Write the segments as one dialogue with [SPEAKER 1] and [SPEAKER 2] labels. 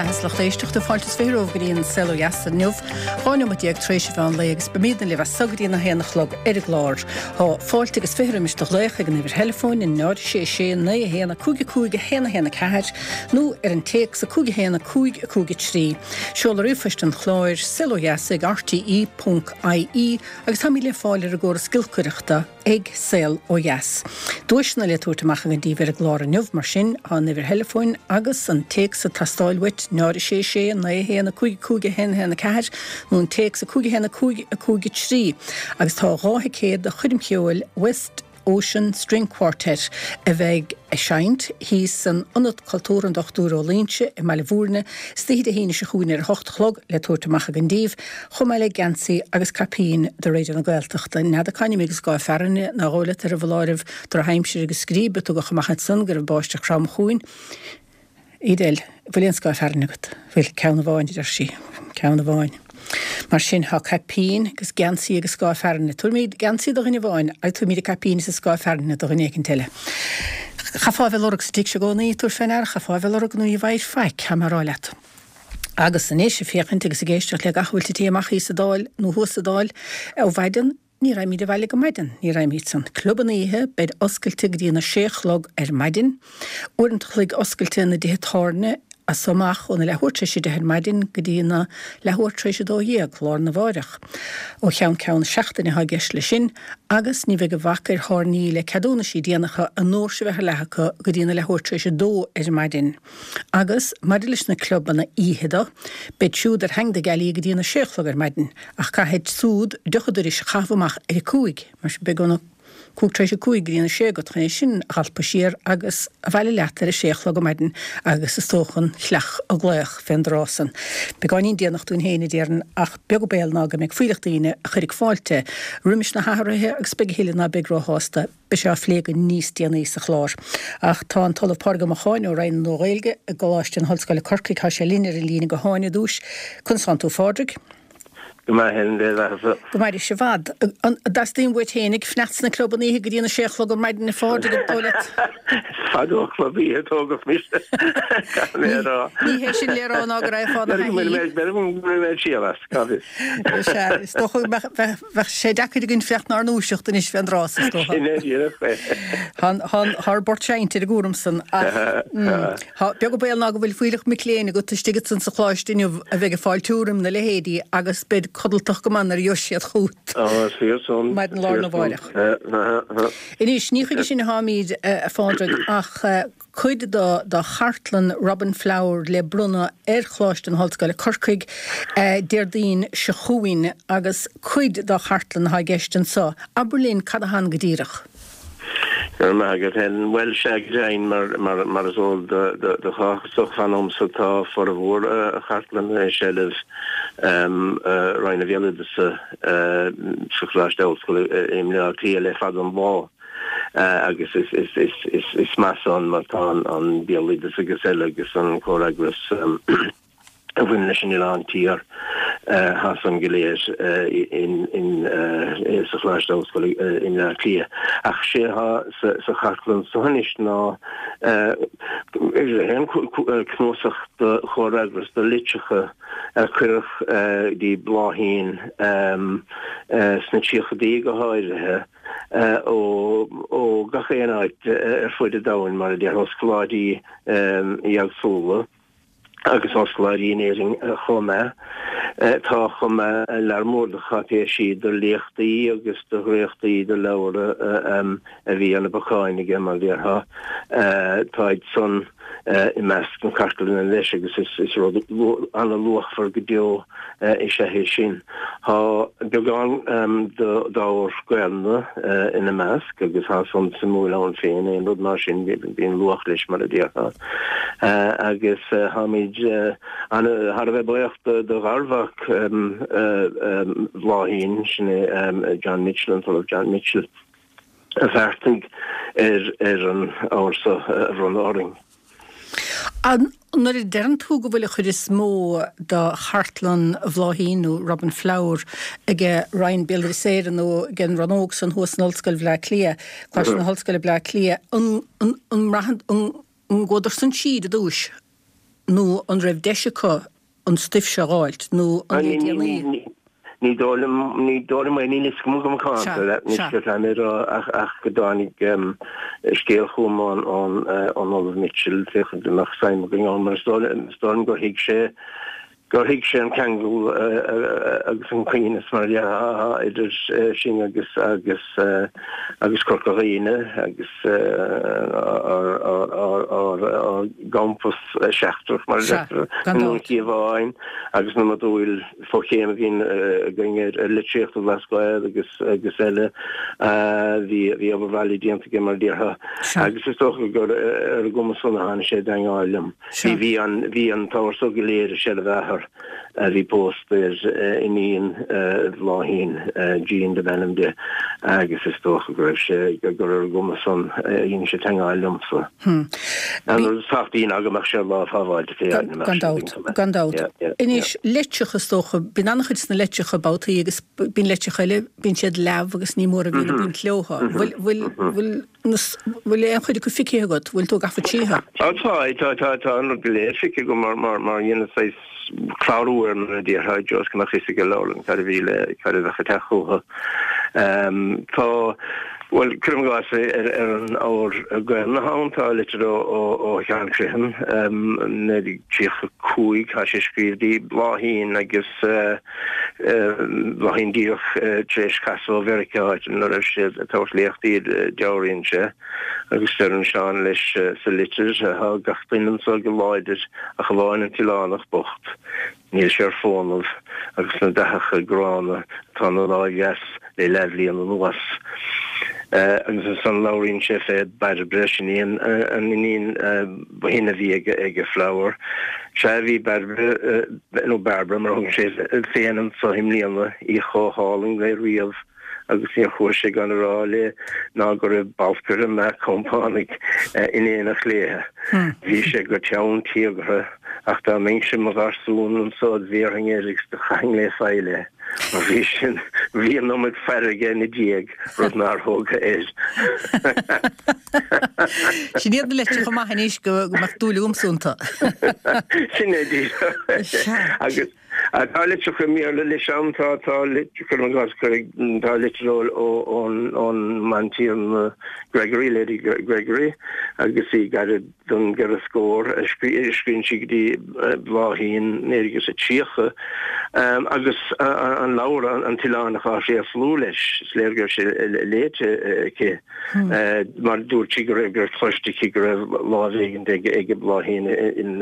[SPEAKER 1] Slachtéisteach de fáiltas férógaíon selo jaasta nuh, cháinú ag tréisi bhean léagus bemína le bheith sagaí na héana chlog ar a gláir. Tá fáilte agus férim is do lécha gan idir telefóin in náir sé na héana cúige héana ceir, nó ar an téic sa cúige héana cúige trí. Seola rúfast an chláir selo jaasta ag rti.ie agus tá le fáilir a ggóra skillcuireachta ag sel ó jas. Dúisna le túirtamach an díver a gláir nuh mar sin an idir telefóin agus an téic sa tastáilwit náir sé na héana cúige héana ceir, nó an téic sa cúige héana cúige trí. Agus tá rátha céad a chuidim ceoil West Ocean String Quartet a bheith a seint, hí san anad cultúr an dochtúr ó Línse i meile bhúrne, stíad a híine se chuin ar 8 chlog le túirtamach an díomh, chumeile Gansaí agus capín de réidir na Gaeltachta. Nead a caiine agus gá fearne na róla ar a bhláirih dar heimsir agus scríbe tu go chamachchan san gur báiste cram chuin. Idel, bhfuil sá fearnagat, bhfuil ceanna bháin idir sí, ceanna bháin. Mar sin ha capín agus Gansaí agus sá fearne. Tuairmid Gansaí do rinne bháin, a tuairmid a capín sa sá fearne do rinne écin teile. Chafábhfuil org sa tíic se gcónaí túir féinar, chafábhfuil org nó i bhaid feic ha maráileat. Agus san éis féchant agus a géisteach le gachhfuilte tíamach í sa dáil nó thuas sa dáil ó bhaidan ní raimí de bhaile go maidin, ní raimí san cluban ihe bed oscailte go dtíana séchlog ar maidin, orint chlig oscailte na ditharne a somach ó na lehuirtréise de maidin go dtíana lehuirtréise dó dhéag lár na bháireach. Ó cheann seachtainna ha geis le sin, agus ní bheith go bhacair thornaí le cadúna sí déanacha an nóir se bheith lechacha go dtíana lehuirtréise dó ar maidin. Agus maidilis na clubbanna íheada, bed siúd ar heng de gealaí go dtíana séchlog ar maidin, ach caithid súd duchadidir is chafamach ar cúig, mar se begónna cúgtréise cúig grína sé go trééis sin halpa sír agus a bhaile letar a séchlog go maidin agus is tóchan chleach a gléach féin drásan. Begáinín déanaach dún héine déan ach beag go béal ná go meid fuileachtaíine a chuirigh fáilte, rumis na háirithe agus beaghéile na beagráhásta be se phléige níos déanaí sa chlár. Ach tá an talamh páirga a cháin ó rain nó réilge a goláiste an Hallscoile Corcaigh há sé línar a lína go háine dúis chun Santú Fádrigh.
[SPEAKER 2] Go
[SPEAKER 1] maidir se bhd. Das tíon bhid hénig fnats na clubban ihe go dtíana séchlog go maidin na fáide go dóilet.
[SPEAKER 2] Fadó clubbí tógah miste.
[SPEAKER 1] Ní hé sin lérán á go raibh fáda is tócha bheith sé decaid ginn flecht ná núiseach in is fean rás is tócha. Thar bort seintir a gúramsan. Beag go béal ná go bhfuil fuileach mi léine go tuistigad san sa chláistíineh a bheith fáil túram na lehéadí agus bed codaltach go man ar Josiad chút. Maidin lár na bháireach. Inis níchuige sin hámíd a fádrag ach chuid do Hartlan Robin Flower le brunna chláist an Hallscoile Corcaigh déirdín se chuin agus chuid do Hartlan ha geistan sa. Aberlín cadahan godíirech.
[SPEAKER 2] Magad hen well shagjain mar is all de chach fan sa tá for a bhór a Hartlan shelf Ryan Vielle de chláist Hallscoile im le le fad an bá. Agus is mass on Martan on Bielli de Sigasel agus an choragus a bhuiine sin an tír has an geléir in sa chláist Hallscoile in le clia. Ach sé ha sa Hartlan so hanis ná hen knósach de choragus de litseige chuirch die bláhín sna tíochadí go háirithe ó gachéanaid fuide dain mar de hoscoláidí iagsúla agus hoscoláidí éing chomé tá chomé learmórda chaté siad de léchtaí agus de réchtaí de leabhar a bhí anna bacháinige mar déartha táid son I measc an cartal in leis agus is rud anna luach for go deo is sé hé sin. Tá beagán dáir scuilna ina measc agus há son sa múil an féin é rud mar sin bíon luach leis mar a déartha. Agus háid anna har bheith buocht do gharvach bláhín sin John Mitchell an talamh John Mitchell a bhearting an ása run áring.
[SPEAKER 1] Nuair I dean tú go bhfuil chuir is mó do Hartlan bhláhíínú Robin Flower ige Ryan Bielder séir nó gen ranóg san thuas an Hallscoile Bla Clia, chuir an Hallscoile Bla Clia an ggódar san siad a dúis. nó an raibh deisicha an stiif seáilt nó an
[SPEAKER 2] ní dóla mai ní niscum go cáanta níos anir ach godánig scéal chumán an Oliver Mitchell techan nach Simon go mar stáin go hiig sé an kangul agus an queenas mar idir sin agus corcoríine agus gampus seachtar mar nuíháin agus na dúil fochéim gin gin litrécht a lascoid agus eile hí aber valley dianta mar dierha agus is toch go gomas sonna han sé daáilm hí an tawar so geléir se bhechar hí post iníon láhín Jean de Benham agus is toch go sé gur gomas son hín sé teáilm so an satíín agamach se lá fáháilte fé
[SPEAKER 1] gandát. Inis leitsecha stocha bin annachchud na leitsecha bátaí agus bin leitsechaile bin siad leh agus ní mór a bhína bín cleóha. Bhfuil é an chuide go fici agad, bhfuil tú gafa títhe?
[SPEAKER 2] Tá an goléir fici go mar dhéana sais cláúir na ddíortha Jos go nach chiise go lelan cad bhíle cad a techútha. Tá well, crum gas an áir gin na hátá litir ó cheancréhan nedig tíocha cúig ha sé scríbdí bláhín agus bláhín díoch tréis casó Vericaid nar sé tás léochtíad deoríonn se agus an seán leis sa litir ha gachtainnan so go láidir a chaláin an tiánach bocht níl sé fónmh agus na dechacha grána tá na láigas le lelí an nuas. Agus san laurín sé fé beidir breisiíon an iníon hinna bhí ag flower. Se bhí nó Barbara mar thug sé féanam sa himlíanana í choáling le riamh agus í chuir sé gan rá le ná gur balcur me compánig inéanach léthe. Bhí sé go teann tíagrathe ach tá mé sem mar arsún an sód bhéing éireachs de chaing le feile. Maar wie nog met verder gaan de dieg, rot naar hoge is.
[SPEAKER 1] Je niet de letje van mij niet mag toelen omzonta.
[SPEAKER 2] Zie je Tá litse chu mí le leis antá tá litse chu an gas tá litróil ón mantíon Gregory Lady Gregory agus í gar don gar a scór scrín si dí bláhíín négus a tíocha agus an laura an tiánach á sé a flú leis sléirgur sé léite ché mar dúr tígur gur chluiste ki go raibh láhégin ige bláhíín in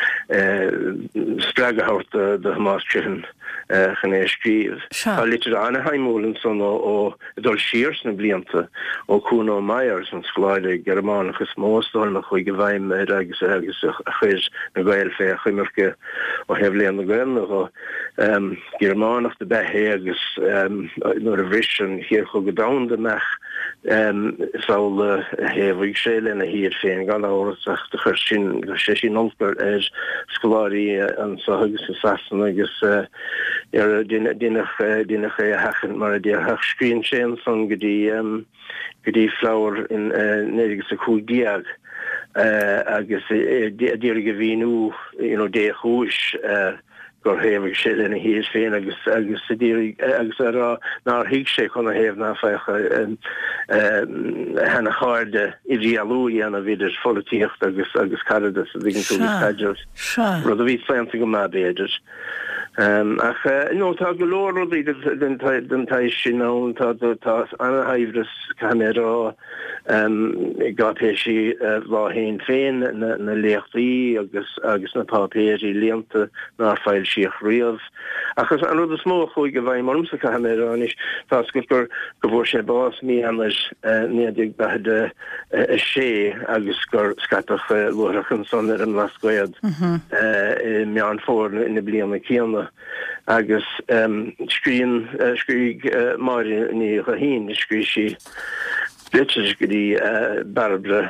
[SPEAKER 2] stragahat de Hamas-trihan chané scríomh. Tá litir anna haimúlan son ó dul siars na blianta ó Kuno Myers an sláide Germánachas móstáil nach chuig go bhaim agus a chuir na gail fé a chuimirce ó hefléan na gailnach ó Germánach de bethe agus nuair a bhris an hir chu go damda meach saoil héhhaig sé lena hir féin gan áras de chuir sin go sé sin olper scoláirí an sahagus sa sasan agus dinach é hechan mar a dé hech scrín sé san godí flower in négus a cúdiag agus dé go víú dé chúis gur héh sé lena híos féin agus ná hiig sé chuna héh ná fecha hena cháde I dialúí anna viidir folíocht agus caradas a dgin tú caidir rud a ví fleanta go má béidir. Ach tá go lóí den taéis sin tá anna haimhras camerará gatéisi láhéin féin na léchtaí agus na pápéirí léanta ná feil siach riamh. Achas an rud a smó chuig go bhaim marmsa camerarán is tá gur go bhór sé bás mí anas néadig beide sé agus gur scatach luachchan son ar an lascoiad meán fór ina blianana céanna. Agus scrín mar ní rahín scrí si litir go dtí Barbara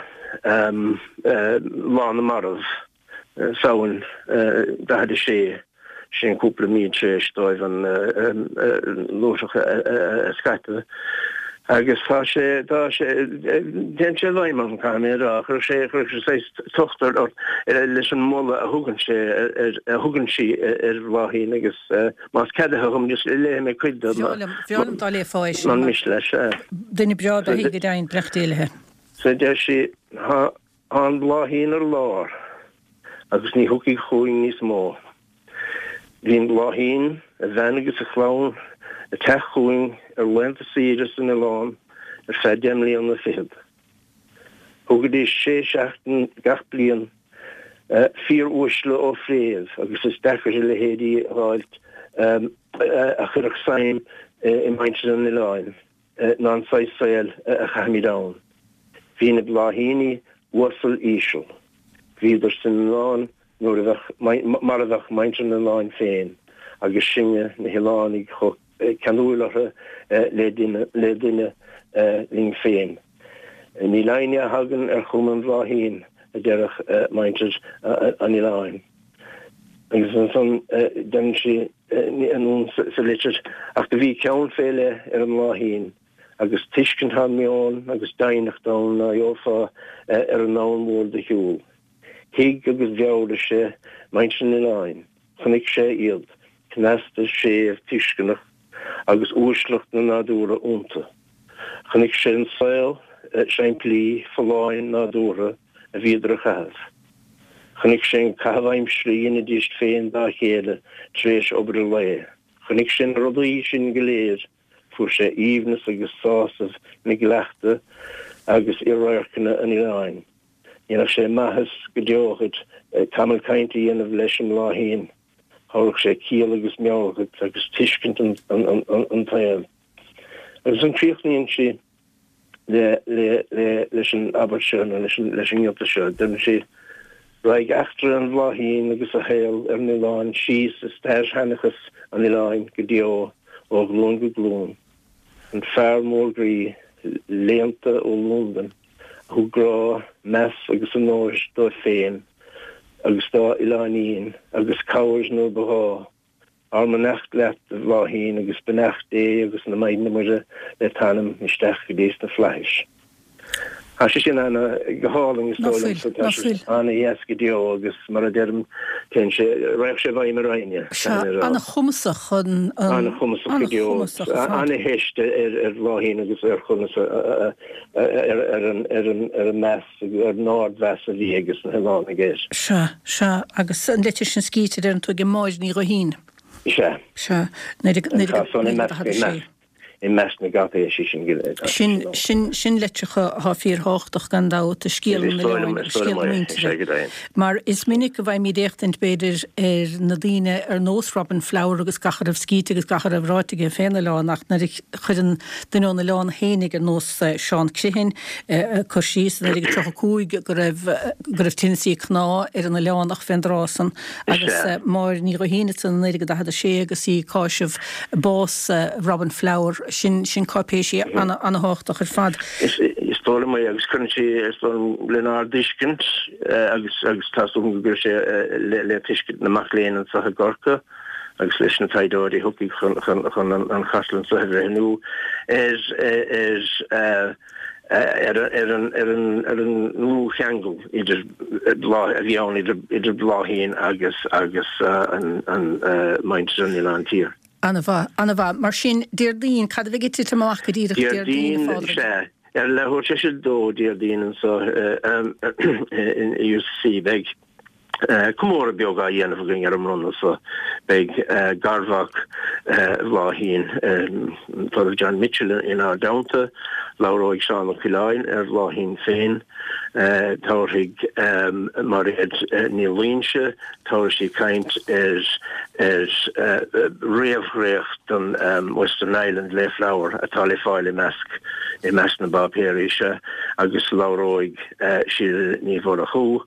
[SPEAKER 2] lána marmh saoin dahad sé sin cúpla míid sé stoibh an lóiseach scaite agus tá sé den sé leimman kann a chu sé tochter leis an molle a thugann si bhlahín agus más cedhum just le me cuid
[SPEAKER 1] Fiolum dá le fáis
[SPEAKER 2] man mis leis.
[SPEAKER 1] Duine bread a hiige dain brechtéilethe.
[SPEAKER 2] So de si an bhlahín ar lár agus ní thuki chuing níos mó. Bhín bhlahín a bhenagus a chlán a techuing lenta síras in Ián fedemlí an na fihid. Hugad is 6-8 gach blian 4 úsle ó fréad agus is dechar le hédí háilt a churach saim I maintir an Ián ná sail a chamidán. Bhí na bhlahíní wasal ísel. Bhíidir sin Ián mar a bheith maintir an Ián féin agus sinne na Hilánig chok canúlacha le duine ling féin. Ní leine hagan chum an bhlahín a deirech maintir an Ián. Agus an den si anún sa litir ach de bhí ceann féile an bhlahín agus tuiscin ha meán agus dainach da na jófa an námór de hiúl. Hiig agus bheáda sé maintir an Ián. Channig sé iad. Knasta séh tuiscinnach agus úslacht na nádúra únta. Channig sé an saoil seimpli falláin nádúra a bhíidir a chahaf. Channig sé an cahaim sríon a díist féin dá chéile tréis obair le. Channig sé an rodaí sin goléir fuair sé íomnas agus sásah na gleachta agus iarchanna an Ián. Dhéanach sé maithas go deochad camel cainti dhéanamh leis an bhlahín. Hárach sé cíal agus meágad agus tuiscint an tail. Agus an críochnaíonn si leis an abairse leis an iota seo. Den si raig achtar an bhlahín agus a héal ar an Ián síos is stair hanachas an Ián go deo ó glún go glún. An fear mórgraí léanta ó London thu grá meas agus an nóis dó féin. Agus dá Iánín agus cáirs nó bahá arma necht leat a bhlahín agus benecht agus na maidna mar le tanam isteach go dééis na fleis. Tá sé sin anna goáling istóla anna yes go deo agus mar a derm ten sé raibh sé bhaim a raine.
[SPEAKER 1] Anna chumasach
[SPEAKER 2] anna chumasach go deo anna heiste bhlahín agus chumas ar an meas ar nád ves a bhí agus na Ián a géis.
[SPEAKER 1] Se agus an leite sin scíte ar an tu go máid ní roihín.
[SPEAKER 2] Se in mes na gata sin gile.
[SPEAKER 1] Sin leitrecha há fír háchtach gan dá a scíal mar is minic go bhaid mí déchtint beidir na dtíine ar nós Robin Flower agus gachar scíte agus gachar ráitige féna lánach na chudan duóna lán hénig ar nós Seán Crihin chusís na trocha cúig go raibh tinsaí chná ar an leánach fenrásan agus mar ní roihíine san na go a sé agus í cáisih bás Robin Flower sin cápéisi anna háchtach ar fad.
[SPEAKER 2] Is tóla mai agus chun sé lenar discint agus tasú gur sé le tiiscint na macléan sa gorca agus leis na taidóirí thuí chun an chaslan sa réú an nú cheangul idir bhíán idir bhlahín agus an maintir an Ián tír.
[SPEAKER 1] Anna bha, mar sin déirdín cad bhí gitte amach go díireach déirdín
[SPEAKER 2] sé. Lehor sé dó déirdín so in UC beg Cumóra beaga dhéanamh ging ar an runna so beg garvach bhlahín tá John Mitchell in our downta Laura Seán Ciláin bhlahín féin táirigh mar níl líonse táir sí caint réamhréacht an Western Island le Flower atá le fáil i meas na bapéise agus láróig si ní bhór a chu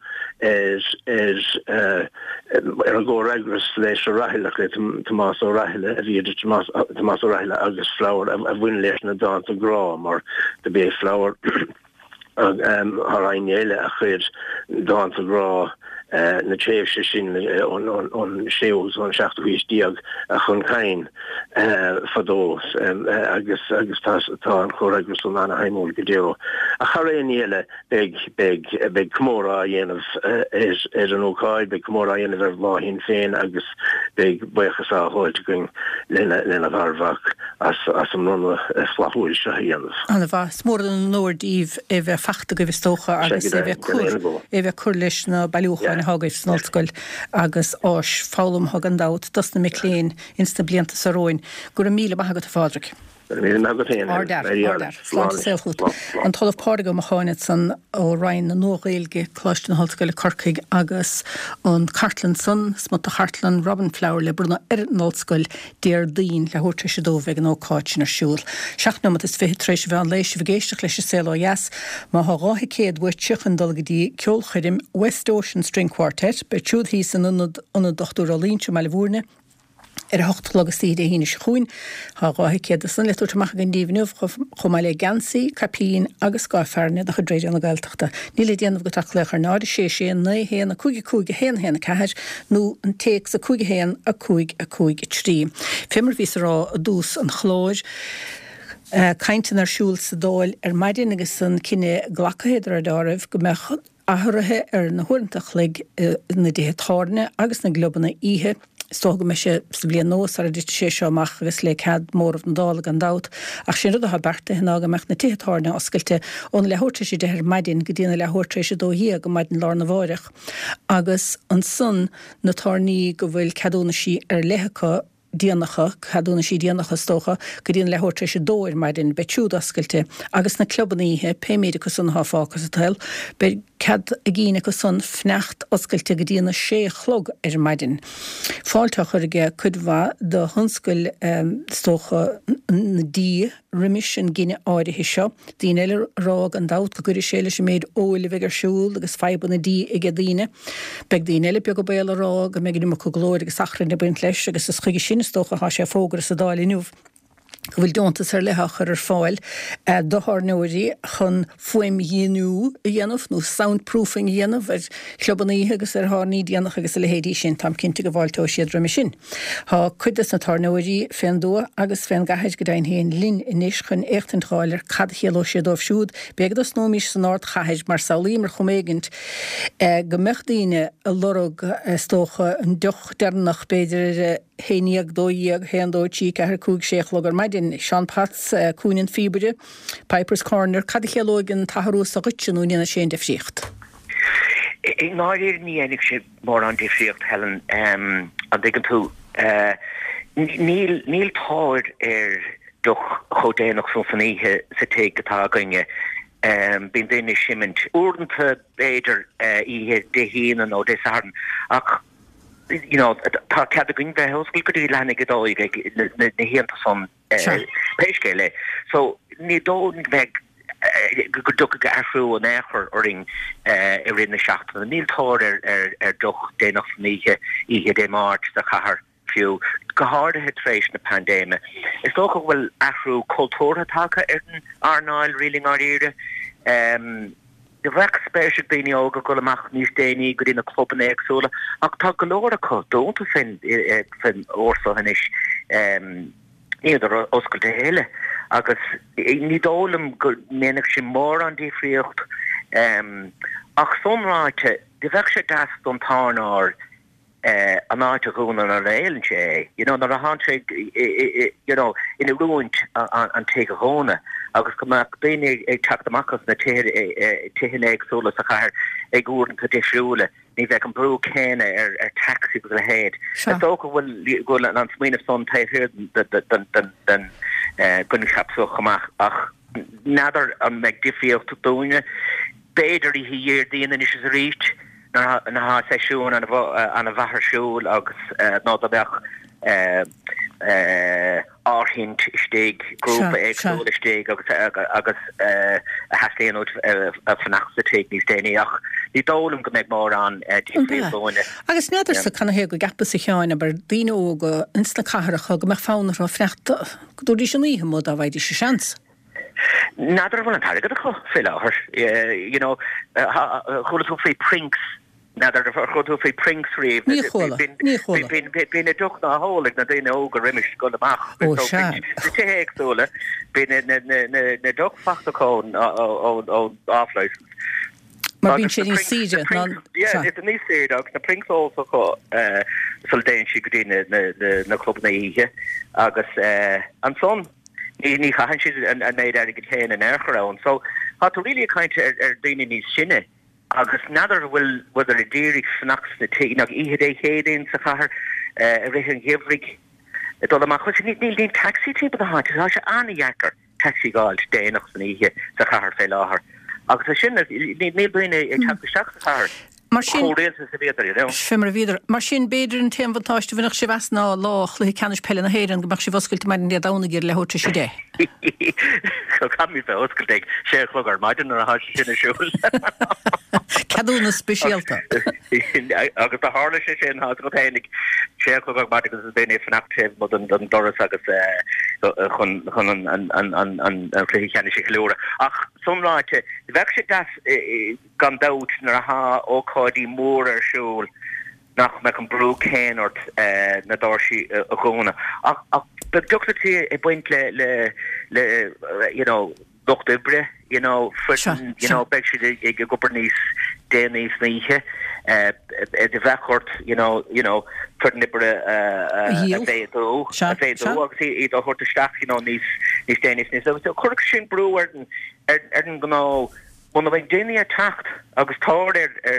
[SPEAKER 2] ar a ggó regras leis a rahilach le Tomás ó Rahile a bhíidir Tomás ó Rahile agus Flower a bhain leis na dáint a grá mar de bé Flower har aile a chuir dáint a grá na tréfse sin an séos an seachtuís diag a chun cain fadós agus tá an choragus an anna haimúil godéo. A charéile beg cmóra dhéanamh an ócáid, beg cmóra dhéanamh láhín féin agus beg buchas a háilte going lena bharvach as an runna flahúil se dhéanamh.
[SPEAKER 1] Anna bha smór an nóirdíh bheith fachta go bhís tócha agus bheith cur leis na bailúcha na hagaibh snolscoil agus ás fálam hagan dát das na miléin insta blianta sa roin gur a míle bagad a fádrach. An talamh pága a cháine san ó Ryan na nógéilge chláiste na hallscoile Corcaigh agus an Cartlan san smut a Hartlan Robin Flower le bruna nolscoil déir dín le thuirte sé dómh an ócáitin ar siúil. Seachna is fé trééis bheith an lééis bhgéisteach leis séló yes má ha ráhi céad bhuiitseach an dulgadí ceolchuidim West Ocean String Quartet be túd hí san anna dochtú a línse meile bhúrne hocht agus tíide híine chuin há ráhi céad san leúirteach an díomhnúh chomáile gansaí, capín agus gáferne a chudréidir an na gailteachta. Níle déanamh go tach lechar náda sé na héana a cúige héana ceir nó an téex a cúige héan a cúig trí. Fémar vís rá a dús an chlóid Caintin ar siúil sa dóil maidin agus san cinenne ghlachahéidir a dáibh go meach athrathe na thuintach le na détháne agus na globanna ihe. Stóga me sé sa blian nós ar a dit sé seoach agus le cad mór an dála an dát ach sin rud a berta hná meach na tétháne oscailte ón le thuirte sé déir maidin go dtíana le thuirte sé dóhí go maidin lá na bháireach agus an sun na tarníí go bhfuil cadúna sí ar lethecha díanacha cadúna sí díanacha stócha go dtíana le thuirte sé dóir maidin beitiúd oscailte agus na clubaníthe péméide go sun háfáchas a tail be cad a gíine go sun fnecht oscailte go dtíana sé chlog ar maidin. Fáilte chuige chudmha do thunscoil stócha na dí rimis an gine áirithe seo, dín eile rág an dát go gurí séile sé méid óile bheith arsúil agus feibban na dí ige díine, beg dín eile beag go béile rág a megin go glóir agus sachran na buint leis agus is chuige sin stócha há sé fógra sa dáil inniuh. Go bhfuil dontas ar lethachar ar fáil dothar nóirí chun foiim dhéanú a dhéanamh nó soundproofing dhéanamh ar clubaníthe agus ar háníí déanach agus le héadí sin tam cinnte go bháiltó siad raimi sin. Tá cuidas na tarnóirí féin dó agus féin gatheid go dain héon lin inis chun échtantráilir cad chéaló siad dómh siúd, beagdas nómís san áirt chatheid mar saolí mar choméigint go meachdaine a lorug stócha an doch dernach beidir héíag dóíag héandótí a cúg séchlog maidin Sean Pats cúnin fíbere, Piper's Corner, cad chéalógin taharú sa gutsinú níana sé defsíocht.
[SPEAKER 3] Ik náir ní enig sé mór an defsíocht Helen an digan tú níl táir doch chodénach sonfaníhe sa teig atá gaine bín déine simmint úranta beidir ihe de hían ó de sarn ach tá cead a gine bheith hoscail go dtí leannig go dóig na héanta son péiscéile. So ní dóin bheith go ducha go ahrú an éair oring i rinne seachtainna. Níl tóir ar doch déanach níhe ihe dé mát a chahar fiú go háirithe tréis na pandéime. Is dócha bhfuil ahrú cultúra taka ar an arnáil riling áíre. De bheh spéisiid daoine óga go amach níos déine go dtína cluban éagsúla ach tá go leir acu dúnta fin orsa hanis iad oscailte héile agus ní dólam go ménach sin mór an dífriocht ach sonráite de bheh sé gas don tánár an áite gúna an réilen sé nar a háse ina ruúint an te a hóna agus go mac béine ag teachtamachchas na tihin éagsúla a chair ag úrin go disisiúla ní bheith an brú céine ar taxi go le héad. Tó go bhfuil go an smíanamh son taithir den gunn chapsú chamach ach nadar an meag difriocht dúine béidir í híir díana is a ríit na ha seisiún an a bhahar siúil agus ná a bheith áhint steig grúpa éagsúla steig agus hasléanút fannach sa teag níos déine ach ní dólam go méid mór an dífriúine.
[SPEAKER 1] Agus neidir sa chuna go gappa sa cheáin aber díine óga insna caharacha go meach fánar á fneachta dúirí sin íhe mód a bhaid sé seans.
[SPEAKER 3] Nadidir bhfuil an targad a chu fé láthir. Chúla tú fé prinks nadir chu fé pringsríf bin a duch na hóleg na déine ógur riimiis go amach téhéagsúle bin na duch fachtaón ó áfleis.
[SPEAKER 1] Mar bín sé síide
[SPEAKER 3] ní séach na pringsó soldéin si go dtíine na club na ihe agus an son ní chahan si an méid go chéin an airchrán, so hat ri kainte daine níos sinne. Agus nadir bhfuil a ddírig fnachs na tí nach ihe é hédéin sa chahar ré an gifrig do amach chu ní taxi tí a há se anheacar taxi gáil déach san ihe sa chahar fé láhar. Agus a sin ní buine ag seach sa chahar.
[SPEAKER 1] Mar fimmer viidir mar sin beidir an téimhatáiste bhuiach sé wesná lách le cenis pelle na héan goach sé bhoscailte mar an dánagéir le hóte sé dé.
[SPEAKER 3] Chamí bheith oscailteigh sé chugar maidin ar a há sinna siúil.
[SPEAKER 1] Cadúna speisialta.
[SPEAKER 3] Agus a hála sé sin há go féinnig sé chugar mar agus is béna fnachtéh mod an doras agus chun an chluí cheanna sé leúra. Ach somráite, bheith sé gas gan dat nar a há óádí mór ar siúil nach me an brú céinort na dáirsí a gcóna. Ach be dutí I buint le docht ibre, fritin, beg si ag gopur níos déníos níhe, de bhechort, fritin ibre a féadú, agus iad a hortaisteach níos déníos níos. Chorc sin brú ar an gná One of Jenny attacked agus tar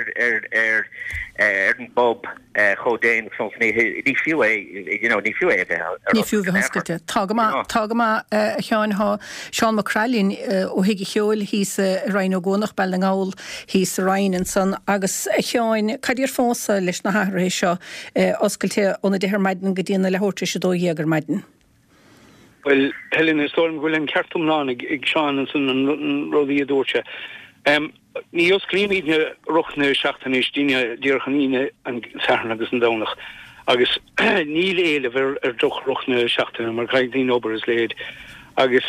[SPEAKER 3] an Bob Chodain ní fiú
[SPEAKER 1] ní fiú hoscalte Tágama cheáin há Seán Macralín ó hiigi cheol hís Ryan O'Gonach Bellingáil hís Ryan san agus cheáin cadíar fósa leis na háéis seo oscailte óna déhir maidin go dtíana le hóirte sé dó dhéagar maidin.
[SPEAKER 4] Well, Helen is storm gwil an cartum nánig ag Seán an sun an rodí a dúirte. Ní os clímíne rochne seachtain is díine díorchaníine an sarna agus an dánach. Agus ní léile ver doch rochne seachtain mar gaid dín ober is léid. Agus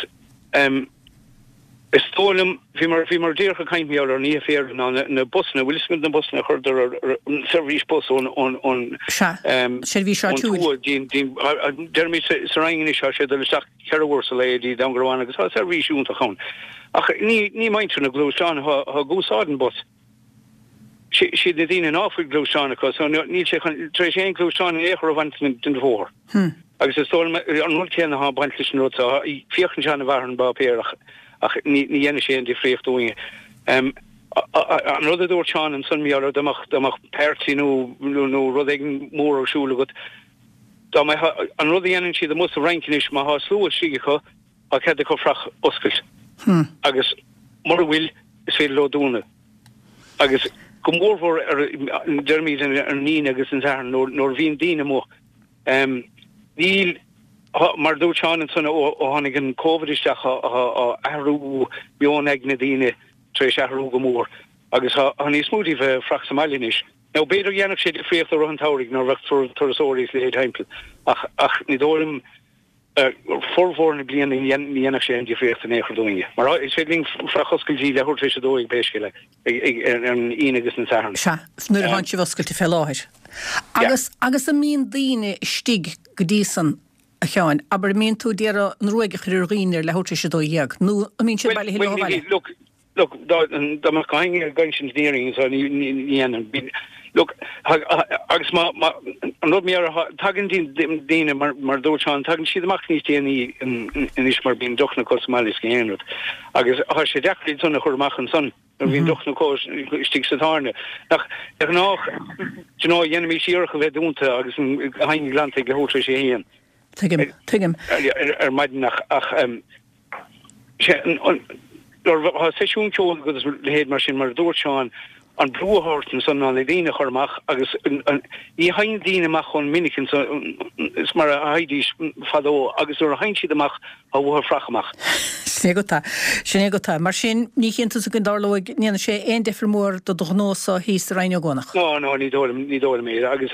[SPEAKER 4] is stólum vi mar díorcha kaimmi ar ní fér na busna, willismid na busna chuidir an servís bus on
[SPEAKER 1] servís
[SPEAKER 4] dermi sarangin is sé de seach ceirhór sa léidí dangarháin agus servíisiúnta chun. Ach ní maintre na glúán ha gúsáden bus. Si de dín an áfuig glúán so ní sé sé glúán échar a vant den bhór. Agus is stólum an mulchéna ha baintlichen rota í fiochan seanna bharan ba péach. Ach ní dhéana sé an difréochtúine. An rud a dúirteán an sun míar damach pertí nó rud éigen mór ó siúla go. An rud dhéanaan siad a mus a rankinis má há slúa siige chu a cead go frach oscailt. Agus mar bhfuil is féidir le dúna. Agus go mórmhór ar dermíid ar ní agus an tean nóir bhíon dína mó. Níl mar dúirteán an sunna ó tháinig an COVID-isteach ahrú beón ag na daine tréis ahrú go mór. Agus an níos smúdí bheith frach Somalianis. Now beidir dhéanamh sé difréocht ar an táirigh nar bheith tuairasóirí le héad heimpel. Ach ní dólam forhór na bliana dhéanamh sé an difréocht an échar dúine. Mar is féling frach oscailtí le thuirtrééis a dóigh béisce le an íon agus an sahan.
[SPEAKER 1] Nuair a haint sé oscailte fé láthir. Agus a míon daine stig go dísan a cheáin, aber mín tú déar an roiige chuíir le hóte sé dóíag. Nú a mín sé bailí heile.
[SPEAKER 4] Look, da mar going against nearing so ní look agus an rud mé tagin díine mar dúirteán tagin siad amach níos déanaí in is mar bíon dochna có Somalis go héanrad. Agus sé deachlíd sunna chuirmach an sun ar bhíon dochna có stig sa tharne. Nach dhéanamí siarcha bheith dúnta agus hain glanta go hótra sé héan.
[SPEAKER 1] Tuigim.
[SPEAKER 4] Ar maidinach ach ha sesiún ceol agus lehéad mar sin mar dúirteán an brúthart an san an le dtíine chormach agus í hain díine amach chun minicin is mar a haidís fadó agus ar a hain siad amach a bhuair frachamach.
[SPEAKER 1] Sinné gotá mar sin ní chénta a gon darlóig níana sé aon defir mór do nósa híos a Ryan O'Gonach.
[SPEAKER 4] No, ní dólam mé agus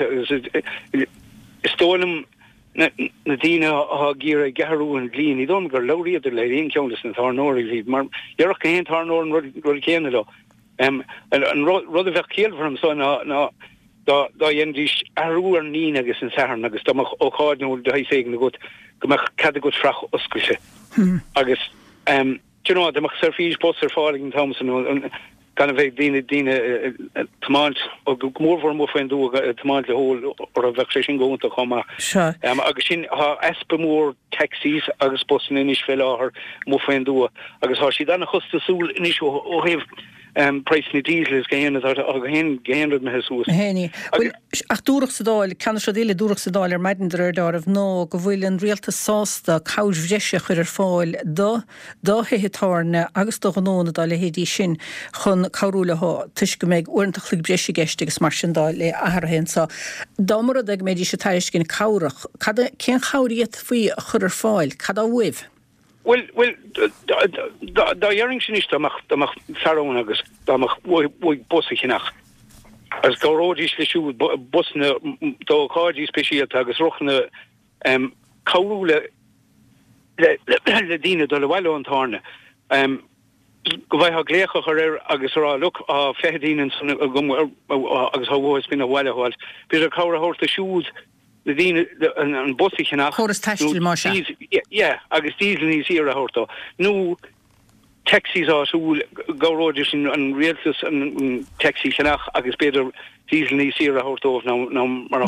[SPEAKER 4] stólam na díine a gíra geharú an glín í dom gur lauríidir le réon ceolalas na thar nóir líb mar dhearach héon thar nóir an rud céanna le an rud a bheith céal from so ná da dís arúar ní agus an san agus dáach óáidú de sé na gut gomach cad go frach oscuise agus deach surfís boster fáing Thompson gan bheith díine tomáint ó gomórhór mó féin dú tomáint le hó or a bheith sin gonta chuma agus sin ha espamór taxis agus bosin inis fé láthair mó féin dú agus há si danna chustasúl inis ó heh price na diesel is géanana géanad me hesús.
[SPEAKER 1] Héni. Ach dúrach sa dáil, canna se díle dúrach sa dáil maidin darh nó go bhfuil an rialta sásta cair bhreise chuir fáil dá hétárne agus do ganóna dáil hédí sin chun cairúla tuis go méid uintach lig breise geiste agus mar sin dáil le ahar sa. Dámara ag méidí se taris cin cairach. Cén chairíad faoi chuir fáil, cad á bhuih?
[SPEAKER 4] Well, da jaring sin is damach ferón agus damach bosse chinach. As goródís le siú bosne do cardí spesialt agus rochne kaúle le díine do le weile an tarne. Go bhaith ha glécha chu agus rá look a fehedíinen agus ha spin a weileháil. Bis a cair a horta siúd the díine an bosi chinach
[SPEAKER 1] choras taistil mar
[SPEAKER 4] agus diesel ní sira horto nu taxis asúl goróidir sin an rialtas an taxi chinach agus beidir diesel ní sira horto ná mar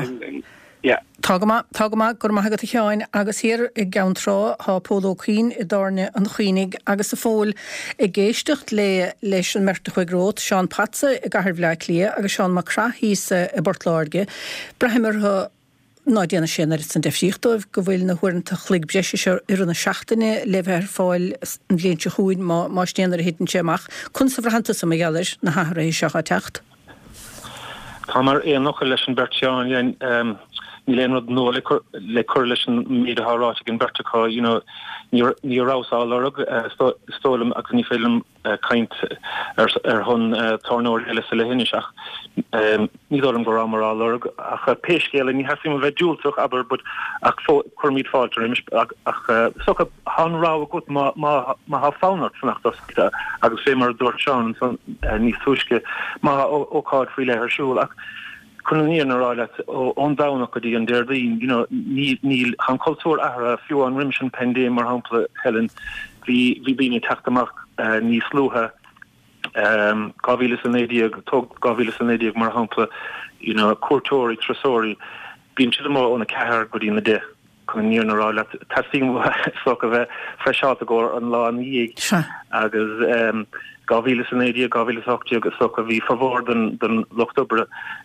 [SPEAKER 1] Tágama gur mai agat teáin agus hir I gantrá há pódó cín I darne an chuoinnig agus a fól I géistecht leis an merta chuig rót Seán Patsa I gahar bhleá lia agus Seán Macra hísa I Bortláirge Brahimar ná déana sin ar san defsíchtdóibh go bhfuil na huiirnta chlig breise se ar na seachtaine le bheith fáil an bblionnte chuin má stéanar a hitan séach chun sa bhrehananta sa gealir na hathra I seach a techt.
[SPEAKER 5] Tá mar éoch leis an berteáin ní léon nó le chuir leis an míad athráte an berteá ní rásáil org stólam agus ní félim kaint ar hon tarnóir eile sa le hinneach ní dóm go ramar org ach péiscéile ní hesim bheith dúltach aber bud ach chuirmíd fáiltar ach socha hanrá gut má ha fánart fanach doskita agus fé mar dúirt seán ní thuisce má óáid frí le ar siúil ach Kuníar naráile ó dáach go dtí an déirdín, níl an cultúr ahra fiú an rimsin pendé mar hapla Helen hí bíine teachtamach níos slúthe gáhíle san éideag gáhíle san éideag mar hapla cuatóirí tresóirí bíon si mó óna cethir go dtí na dé chun níor naráile tasín so go bheith freisáta go an lá an íag agus Gavíle san édia, gavíle sochti agus socha vi favor den October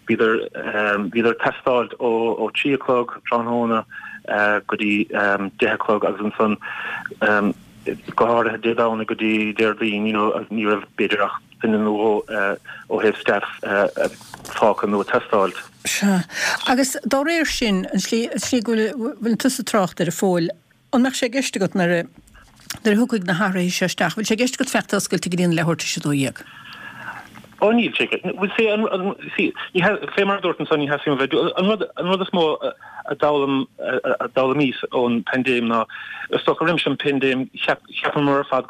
[SPEAKER 5] vider testált ó 3 o'clock Tránhóna godi 10 o'clock agus an son gohar de dána godi déirdín as ní rah beidirach fin ó heh staff fácan nó testált.
[SPEAKER 1] Agus dá réir sin an slí bhfuil tusa trocht ar a fóil an meach sé geiste got nar Der húig na Harra séisteach, bhil sé gist go fetascail te gríon lehorta se dóíag.
[SPEAKER 5] Ó níl sé bhil sé fé mar dúirtan san ní hesim bheith an rud is mó a dála míos ón pendéim ná sto rim sem pendéim cheapan mar fad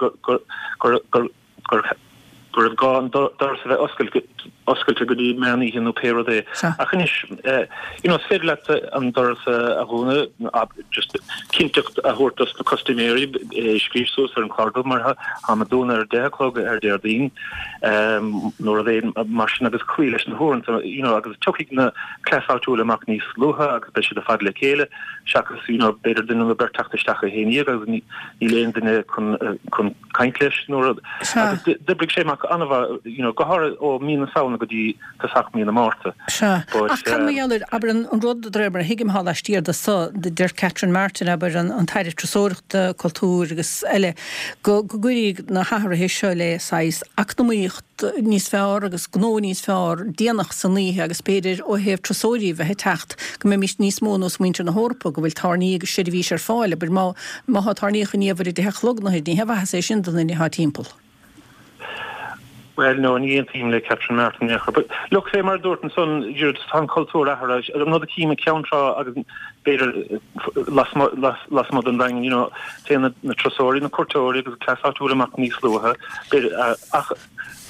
[SPEAKER 5] gur gáin dar sa bheith oscailte go dtí meí hin ó péradé. Achan is fé le an dar a bhúna just cintecht a thuirtas na costuméirí scríbsús ar an cardú mar ha dúna ar 10 o'clock ar déirdín nóair a bhéon mar sin agus chuí leis na húranta agus tuigh na cléáúla amach níos lutha agus be si a fad le chéile seachas beidir duine na bertachtasteach a héanaíag agus ní léon duine chun caiint leis nóair dibrig sé anha gohar ó mína saona go dtí tasach mína máta.
[SPEAKER 1] Ach can méallir aber an rud dreber hiigim há leistíir de der Catherine Martin aber an taidir trasóireachta cultúr agus eile go gurí na hahra hé seo le sais acnomíocht níos fearr agus gnó níos fearr déanach san níthe agus péidir ó heh trasóirí bheit techt go mé mis níos mó nos muintear na hórpa go bhfuil tarníí agus siad ví ar fáile, ber má há tarníocha níomhar de helog na ní hebh sé sin don in há timppel.
[SPEAKER 5] Well, no, ní team le Catherine Martin but look sé mar dúirtan son tan cultúr ahra no the team countra agus beidir las mod an bang té na trasóirí na cuatóirí agus clasáúach níos slúthe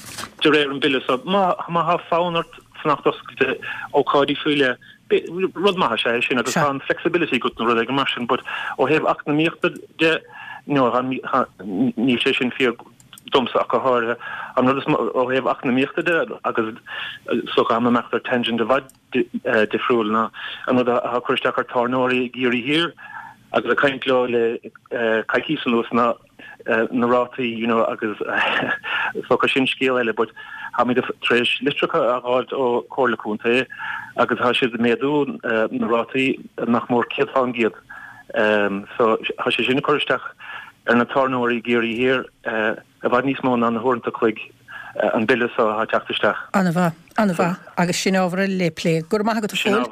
[SPEAKER 5] de ré an bille so ma ha faunert fannacht ó cádi fuile rud ma sé sin agus an flexibility gut no ag mar but ó hef ach na míochtta de no ní sé sin fi domsa a háre an ó hef ach na míochtta de agus so am meachtar tangent de defriúlna an a chuisteach ar tarnóí géirí hir agus a kaintló le caiicisanús na rátaí agus so sin scéal eile but ha mi de treis litracha aáid ó cólaúnta agus ha si méadú na rátaí nach mór céadfá giad so ha sé sin chuisteach ar na tarnóí géirí hir a bhaid níos mó an hórnta chuig an bille so ha teachtasteach.
[SPEAKER 1] Anna agus sin ábhar lélé gur maigad a fóil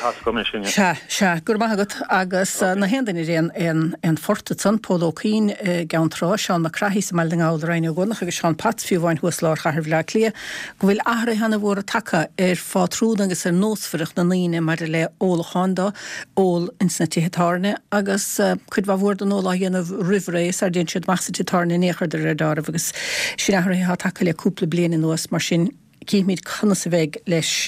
[SPEAKER 1] se gur maigad agus na hendan réon an forta san pólócín ganrá seán na crahí sa melding áil reinine gonach agus seán pat fiúhhain huaslár chahar le lia go bhfuil ahra hena bhór a take ar fá trúd agus ar nósfirich na líine mar le ólacháda ól insnatítárne agus chud bh bhór an óla dhéanamh rihré ar déon siad maxitítárne néchar de radar agus sin ahra ha take le cúpla bliana nuas mar sin Cíimiid chuna sa bheith leis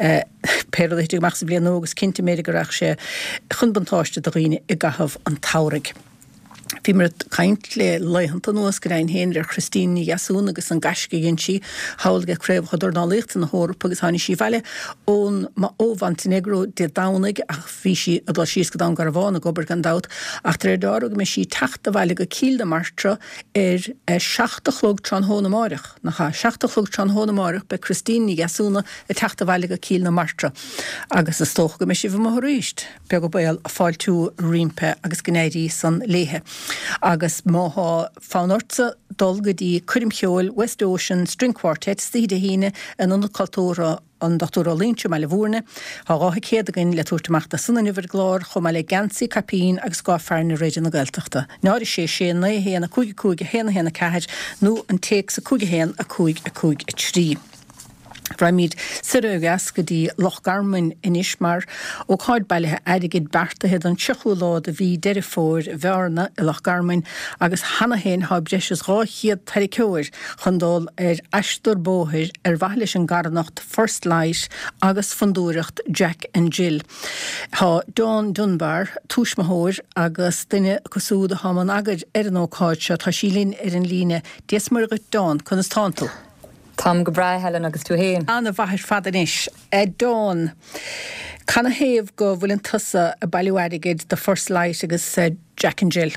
[SPEAKER 1] péidir meach sa blian agus cinnte méidir goach sé chunbantáiste do riine I gahabh an táraigh. Bhí mar caint le leihananta nuas go raon héin ar Christine Jasún agus an gaisce gin si háilge créibh chuidir ná licht na hórap agus tháinig sí bheile ón má ó Montenegro de dánaigh ach bhí si a dá síos go dá gar bháin a gobar gan dát ach tar dára go me sí teachta bheile go cíl de martra ar 16 chlog tran hónamáireach na cha 16 chlog tran hónamáireach be Christine Jasúna a teachta bheile go cíl na martra agus is tóch go me si bh mar ríist be go bail a fáil tú rimpe agus gnéirí san léthe. Agus máth fánorta dulgadí Curimcheol West Ocean String Quartet stíide híine an cultúra an Dr. Lynch me le bhúrne há gátha céadagin le túirtamachta sanna nuhar glár chum le gansaí capín agus gá fearna réidir na Gaeltachta. Náir sé na héana cúige héna ceid nó an téic sa cúige héan a cúig trí. Raimid Sirögas go dtí Loch Garman in Ismar ó cháid bailithe airigid bertahead an tiúlád a bhí deidir fór bhearna I Loch Garman agus hana héin há breis ráchiad taricóir chundál ar eistor bóthir ar bhaile an garnacht First Light agus fundúireacht Jack and Jill. Tá Dawn Dunbar túismathóir agus duine cosúda haman agad ar an ócáid se tá sílín ar an líne déasmar go Dawn chun is tántú.
[SPEAKER 6] Tam go bra Helen agus tú héin.
[SPEAKER 1] Anna bhair fadanis. Dawn, canna héamh go bhfuil an tusa a bailúairigid the First Light agus Jack and Jill?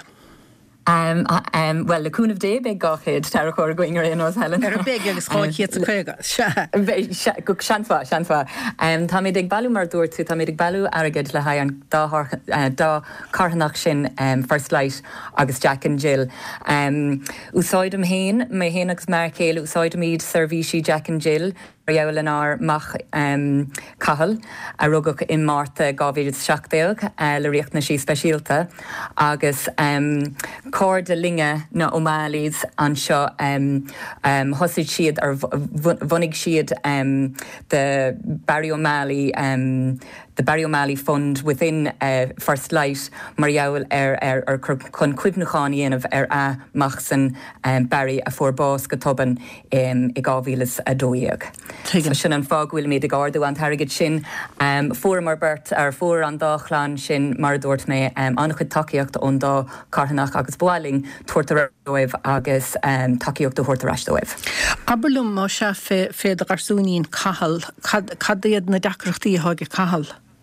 [SPEAKER 6] Well, le cúnmh dé be gachéid tar chóir goingar éos Helen.
[SPEAKER 1] Ar be agus cháid a chuige.
[SPEAKER 6] Go seanfa. Tá mé ag bailú mar dúirtú, tá mé ag bailú airgid le haid an dá carthanach sin First Light agus Jack and Jill. Úsáidm héin, mé héin agus mar céil úsáidm iad servísí Jack and Jill Riawlanar mach cahal a rugach in Marta 2017 le riocht na sí speisialta agus cór de linge na O'Malley's an seo hosid siad ar bhunig siad the Barry O'Malley the Barry O'Malley Fund within First Light Mariaul chun cuibnacháin dhéanamh a machsan Barry a fórbás go toban I 2012. So sin an fághfuil méid a gáardú an targad sin fuair mar bert ar fuair an dáchlan sin mar dúirt mé annach chud takeíocht ón dá carthanach agus bháling tuairtearadóibh agus takeíocht do thuairtearadóibh.
[SPEAKER 1] Aberlum má se féad arsúnín cahal cadéad na deacrachtaí háige cahal.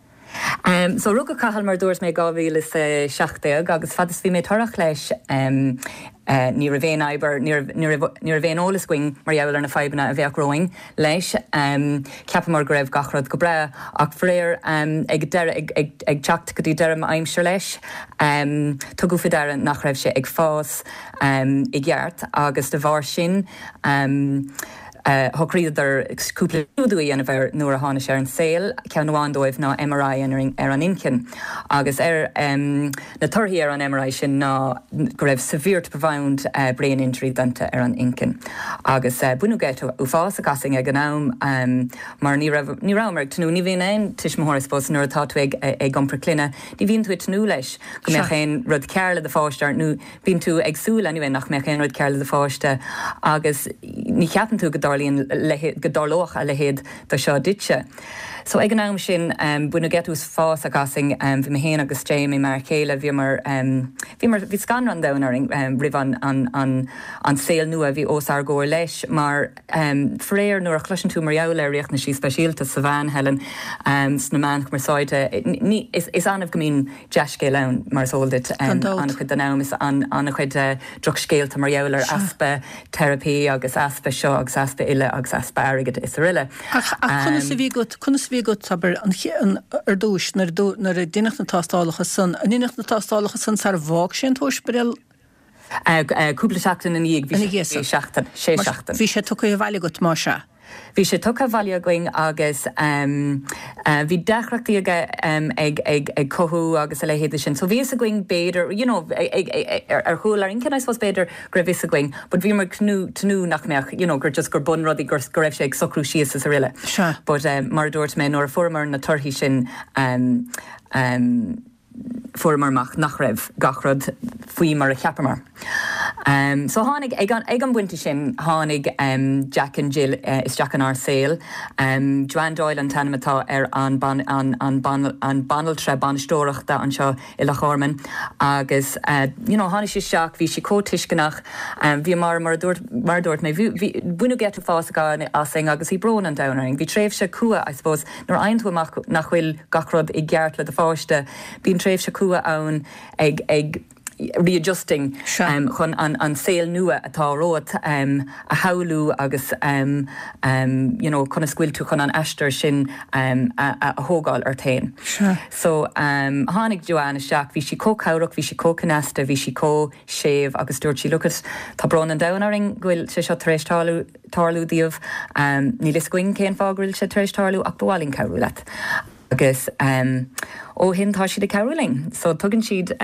[SPEAKER 6] So rugga cahal mar dúirs mé 2017 agus fadas bhí mé tarach leis ní a bhéin aibar ní a bhéin ólascuing mar dheall ar na feibanna a bheith roing leis ceapa mar go raibh gachrad go bre ach fréir ag teacht go dtí deirm aimsir leis tu go fideire nach raibh sé ag fás I gceart agus de bhar sin Hochríidir cúpla údúí ana bhar nuair a tháina sé an saoil ceann bháindóibh ná MRI ar an incin. Agus na torthaí ar an MRI sin ná go raibh severe profound brain injury danta ar an incin. Agus bunú gaiit ú fás a gasing ag an nám mar ní ramarg tanú ní bhíon aon tuismóir spós nuair atá tú ag gompra cluine, ní bhíonn tú tanú leis go mé chéin rud cearla de fáiste nó bhíonn tú agsúla anyway nach mé chéin rud cearla de fáiste agus ní ceapan tú go Darlíonn godorloch a lehéad do seo ditse. So ag an am sin buna getús fás a gasing bhí me héana agus Jamie mar chéile bhí scan an danaring rih an saoil nua bhí os ar ggóir leis mar fréir nuair a chluisian tú mar eile riocht na sí speisialta sa bhain Helen sna man marsáide is anmh go mín deiscé len mar sóldit anna chud den nám is anna chud drog scéalta mar eile aspa therapí agus aspa seo agus aspa ile agus aspa airgad is riile.
[SPEAKER 1] Bhí go aber an dúis nar a duineach na tástálacha san, an duineach na tástálacha san sar bhág sin thuisbril?
[SPEAKER 6] Cúpla seachtain in íag bhí sé seachtain.
[SPEAKER 1] Bhí sé tucha a bhaile go má se?
[SPEAKER 6] Bhí sé tucha bhaile going agus bhí dechrachtaí ag cothú agus a lehéad sin. So bhí a going béidir, ar chúil ar incin ás béidir gur bhí a going, but bhí mar tanú nach meach, gur just gur bun rodí gur raibh sé ag socrú síos a riile. But mar dúirt mé nóair a formar na torthaí sin formarmach nach raibh gachrod faoi mar a cheapamar. So hánig ag an buinte sin hánig Jack and Jill is Jack an our sale. Joanne Doyle an tanimetá ar an banal tre banistóireach da an seo i Lachorman agus hánig sé seach bhí si cótiiscinach bhí mar dúirt mé bunú get fás asing agus í brón an danaring. Bhí tréimh se cua I suppose nar aintú nach bhfuil gachrod i gceart le de fáiste. Bhín tréimh se cua ann ag readjusting chun an saoil nua atá rót a haulú agus chuna scuil tú chun an eistir sin a thógáil ar tain. So hánig Joanne seach bhí si cóchabhraach, bhí si cócanasta, bhí si cóséamh agus dúirt sí lucas tá brán an danaring ghfuil sé seo tar éis tarlú díobh ní liscuing céan fágriil sé tar éis tarlú ach bhálinn cabhrú leat. Agus ó hintá siad a cabhrúling. So tugann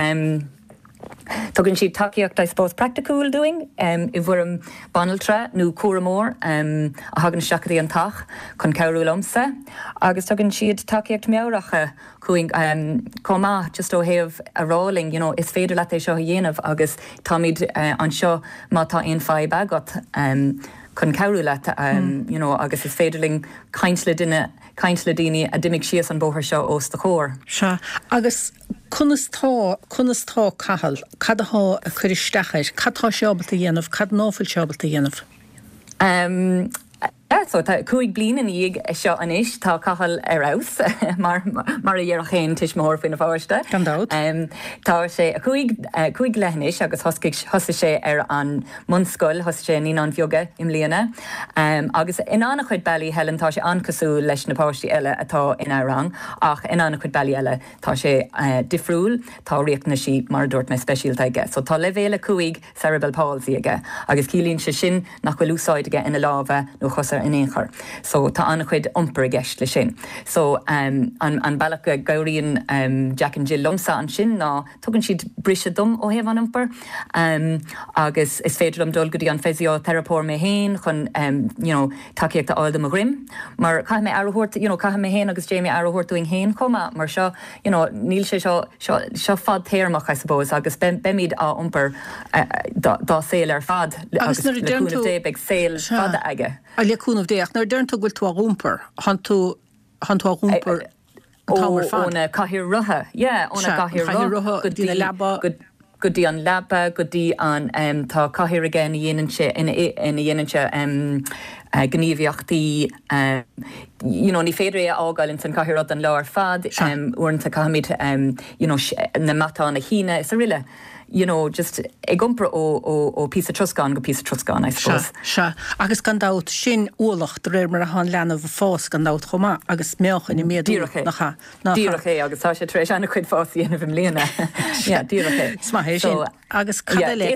[SPEAKER 6] siad takeíocht I suppose practical doing I bhfuaim banaltra nó cuaramór a hagann seachtaí an tach chun cabhrú lomsa agus tugann siad takeíocht meabhracha chuing comá just ó héamh a ráling is féidir leat é seo a dhéanamh agus táid an seo má tá aon fáib agat chun cabhrú leat agus is féidirling cainsle daoine a dimig sios an bóthar seo os de chóir.
[SPEAKER 1] Se agus chunastá cahall, cad athá a chuir isteachir, cadtá seobalta dhéanamh, cad nófuil seobalta dhéanamh?
[SPEAKER 6] So tá cúig blian in íag seo anis tá cahall arás mar a dhearach chéin tuis mór faoin na fáiste. Tá sé cúig lehanis agus thosa sé ar an munscoil thosa sé ní an bheoga im líana. Agus in anna chuid bailí Helen tá sé ancasú leis na páistí eile atá in árang ach in anna chuid bailí eile tá sé difriúil tá riachna sí mar dúirt me speisialta aige. So tá levéile cúig cerebral palsy aige agus cílíonn sé sin nach bhfuil úsáid aige ina lábha nó chosar in éonchar. So tá anna chuid iompar gceist le sin. So an bailach gairíonn Jack and Jill lomsa an sin ná tugann siad brise dum ó héamh an iompar agus is féidir am dul go dtí an physiotherapór mé héin chun takeíocht a áildam a grim. Mar caiith mé arthúirt caiith mé héin agus Jamie arthúirtúing héin comma mar seo níl sé seo fad téirmach I suppose agus bemid á iompar dá saoil ar fad agus leúna débeh saoil fada aige.
[SPEAKER 1] A leúnmh déach nar dearnta bhfuil tú a rúmper han tú a rúmper
[SPEAKER 6] óna caithir rutha óna caithir rutha
[SPEAKER 1] go dtí leba
[SPEAKER 6] go dtí an leba go dtí an tá caithir aige ina dhéananse gníomhíochtaí ní féidir ágáilinn san caithirrad an leabhar fad uanta caiimiid na matá na híine is a riile. Just ag gumpra ó pí troscán go pí troscán, I suppose.
[SPEAKER 1] Se, agus gan dát sin ólacht réir mar a há leanamh fás gan dát chomá agus meochan i méadú nach
[SPEAKER 6] Díraché agus tá sé trééis anna chuid fás dhéanamh im léana. Díraché.
[SPEAKER 1] Smahé sin agus cadile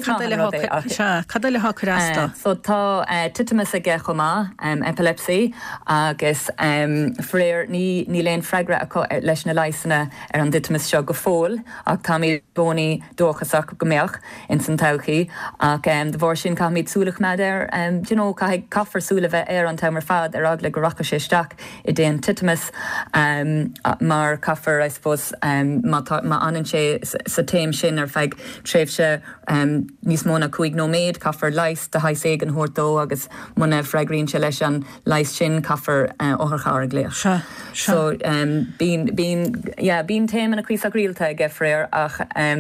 [SPEAKER 1] há churásta.
[SPEAKER 6] So tá titamas aige chomá epilepsy agus fréir ní léon freigra leis na leisanna ar an titamas seo go fóil ach tá mí bónaí dóchasach go meach in san tauchaí ach de bhór sin cai míad súlach meid ar cai caffar súla bheith ar an tamar fad ar agla go racha sé isteach I déon titamas mar caffar I suppose má anan sé sa téim sin ar feig tréimhse níos móna chuig nóméid caafar leis de hais éig an thuirtó agus muna freigrinn se leis an leis sin caafar óthchar léir. So bín téim an a cuiach rialta ag gefréir ach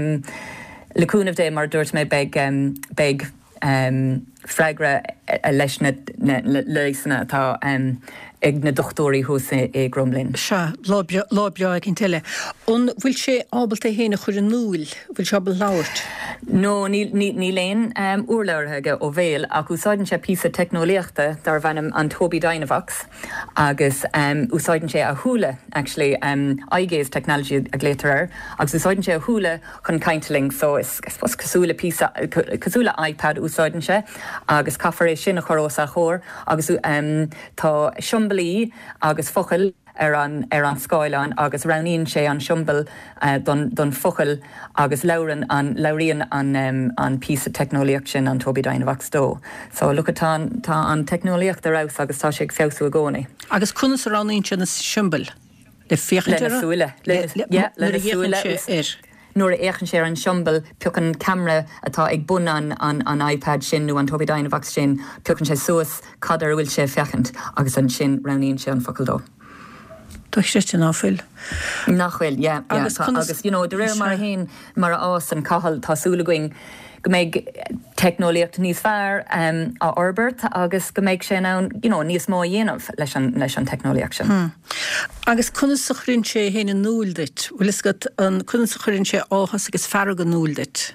[SPEAKER 6] leúnmh dé mar dúirt mé beg freigra leis na leisanna tá ag na dochtóirí thusa é gromlinn.
[SPEAKER 1] Se lábreá cin tuile. Ón bhfuil sé ábalta héna chuir an núil, bhfuil se abal láirt?
[SPEAKER 6] No, ní léon úrlairthaige ó bhéal ach úsáidann sé písa technoliaachta dar bhainm an Toby Dynavox agus úsáidann sé a thuúla actually iGaze technology a gléitear agus úsáidann sé a thuúla chun cainteling so is cosúla iPad úsáidann sé agus caafar é sin a chorós a chóir agus tá siombalí agus fochail ar an Skyline agus raníonn sé an siombil don fochail agus lauríonn an písa technoliaach sin an Toby Dynavox dó. So look tá an technoliaach arás agus tá sé ag féú a gcónaí.
[SPEAKER 1] Agus chunas raníonn sin na siombil le fiochan
[SPEAKER 6] le súile. Nuair a échann sé an siombil peocann camera atá ag bun an iPad sin nó an Toby Dynavox sin peocann sé suas cadar bhfuil sé fechant agus an sin raníonn sé an focail dó.
[SPEAKER 1] Tuiste náfuil?
[SPEAKER 6] Nachfuil, agus de réir mar haon mar ás an cahall tásúla going go méid technoliacht níos fearr á orbert agus go méid sé níos mó dhéanamh leis an technoliaach sin.
[SPEAKER 1] Agus chunas a churinn sé héna núildit, bhfuil is an chunas a churinn sé áthas agus fearr go núildit.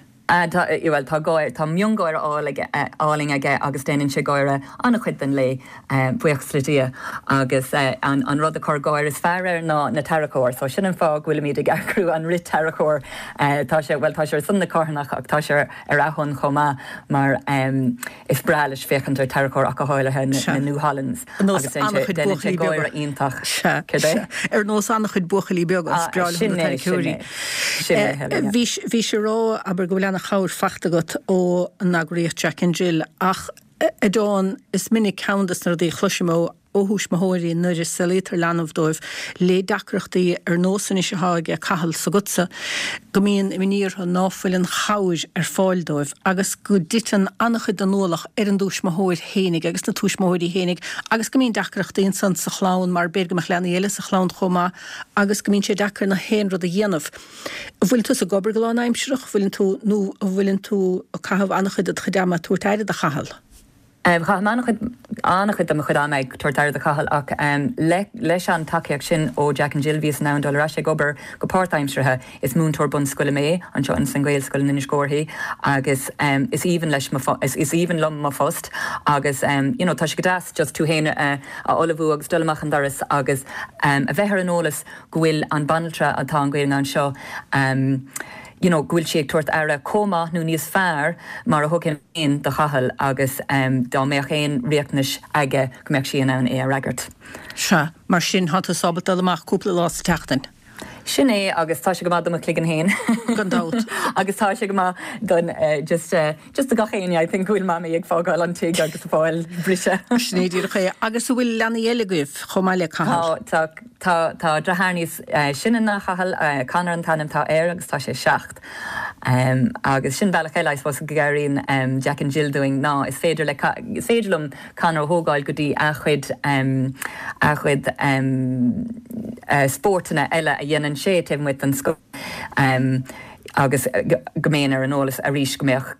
[SPEAKER 6] Tá miongóir áling aige agus déanann sé gáire anna chuid den le buochtstratí agus an rud a chur gáir is fearr ná na taracóir, so sin an fá bhfuil míad ag acrú an rit taracóir tá sé sunna cárnach ach tá sé ar ahonn chomá mar is brealis féchantar taracóir ach go háilethe na New Hollands agus déanann sé gáir ionintach.
[SPEAKER 1] Ar nós annach chuid buchalí beag as breáil na taracóirí. Bhí sé rá aber go bhfuil chair fachtagat ó nagraíocht Jack and Jill ach Adán is minic coundas nar dí chluisimó ó hús mathóirí nuidir salétar leanmhdóibh le dacreachtaí ar nósan is háige a cahall sa gutsa go míon imíor an náfuilin chair ar fáildóibh agus go ditan annachchud an nólach ar an dús mathóir hénig agus na tús mathóirí hénig agus go míon dacreachtaí san sa chlán mar beirgamach leanna eile sa chlán chomá agus go míon sé dacr na héan rud a dhéanamh. Bhfuiln tú sa gobar go láin aimseach bhfuiln tú cahabh annachchud a chudáma túirteide a chahall.
[SPEAKER 6] Annachchud am chud amig tuairteir de chahall ach leis an takeíach sin ó Jack and Jill vís ná an dul sé gobar go páirtaimsrethe is múntóir bun scoile mé an seo an san Gael scoil na scóirthaí agus is even leis is even lom má fost agus tá sé go das just tú héine a olahú agus dulach an daras agus a bheithar an ólas gohfuil an banaltra atá an Gael ná an seo gúil sé tuairt ara cóma nó níos fearr mar a thugin in de chahall agus dá méach éon riachnis aige go meach síon an é a ragart.
[SPEAKER 1] Se, mar sin hatú sabbatal amach cúpla lás teachtain.
[SPEAKER 6] Sin é agus tá se go do cligan héin
[SPEAKER 1] gandát
[SPEAKER 6] agus tá se go don just a gachéine I think bhfuil mama ag fágáil an tuig agus fáil brise.
[SPEAKER 1] Snéidir ché agus bhfuil lena eileguh chomáile chahall.
[SPEAKER 6] Tá drathníos sinna nach chahall canar an tanm tá air agus tá sé 6. Agus sin bailach eile was go gairín Jack and Jill doing ná is féidirlum canar thógáil go dtí a chuid sportna eile a dhéanann sé taobh muid an sco agus goméanar an ólas a ríis gombeach